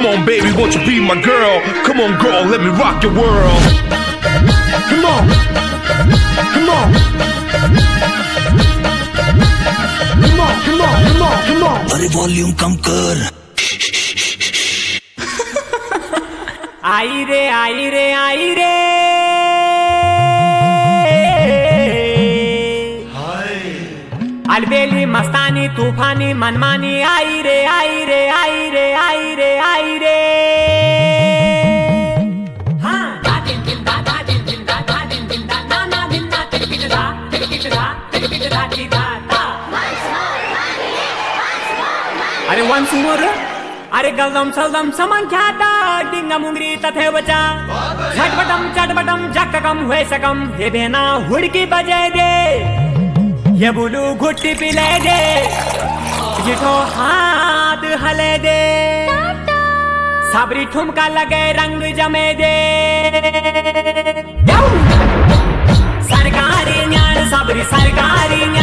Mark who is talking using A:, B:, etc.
A: on, baby, won't you be my girl? Come on, girl, let me rock your world. Come on, come on, come on, come on, come on, come on.
B: अरे volume कम कर.
C: आई रे आई रे आई रे अलबेली मस्तानी तूफानी मनमानी आई रे आई रे आई रे आई रे आई रे. अरे वंस मोर अरे गलदम सलदम समंख्याता डिंगा मुंगरी तथे बचा झटपटम चटपटम जककम हुए सकम हे बेना हुड़की बजे दे ये बुलू घुट्टी पिले दे जिठो हाथ हले दे साबरी ठुमका लगे रंग जमे दे सरकारी न्याण साबरी सरकारी